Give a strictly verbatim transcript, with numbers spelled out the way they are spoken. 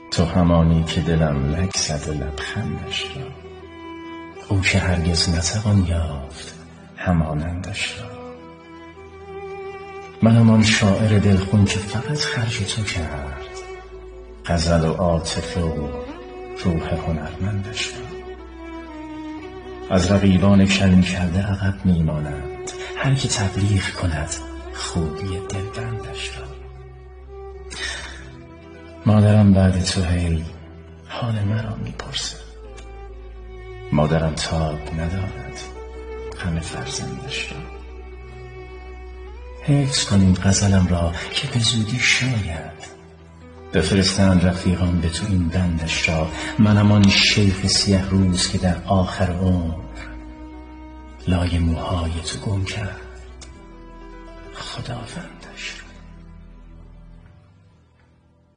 تو همانی که دلم لک زد و لبخندش را، او که هرگز نتوان یافت همانندش را. منم آن شاعر دلخون که فقط خرج تو کرد غزل و عاطفه و روح هنرمندش را. از رقیبان کلیم کرده عقب میمانند، هر که تبلیغ کند خوبی دلبندش را. مادرم بعد تو هی حال مرا میپرسد، مادرم تاب ندارد غم فرزندش را. حفظ کن این غزلم را که به زودی شاید بفرستند رفیقان به تو این بندش را. منم آن شیخ سیه روز که در آخر عمر لای موهای تو گم کرد خداوندش را.